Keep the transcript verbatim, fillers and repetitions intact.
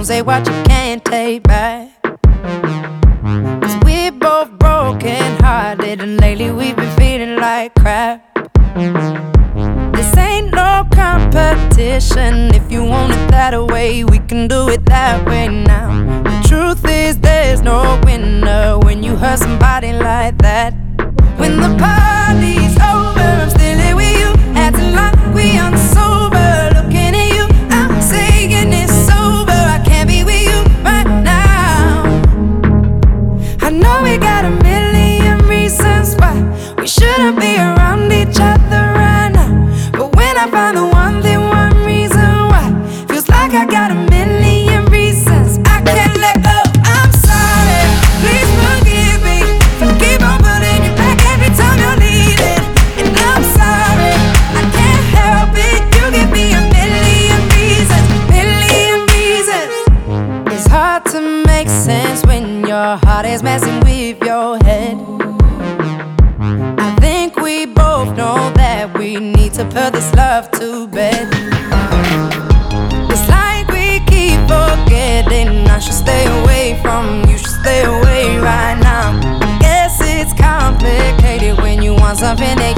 Don't say what you can't take back. Cause we're both broken hearted, and lately we've been feeling like crap. This ain't no competition. If you want it that way, we can do it that way now. The truth is there's no winner when you hurt somebody like that. When the party's over, I'm still here with you, acting like we aren't sober. Looking at you, I'm saying it's over. I can't be with you right now. I know we got a million reasons why we shouldn't be around each other right now. But when I find the one thing, one reason why, feels like I got a million reasons I can't let go. I'm sorry, please forgive me for keep on putting you back every time you're leaving. And I'm sorry, I can't help it. You give me a million reasons, million reasons. It's hard to make sense when your heart is messing with your head. I think we both know that we need to put this love to bed. It's like we keep forgetting. I should stay away from, you should stay away right now. I guess it's complicated when you want something that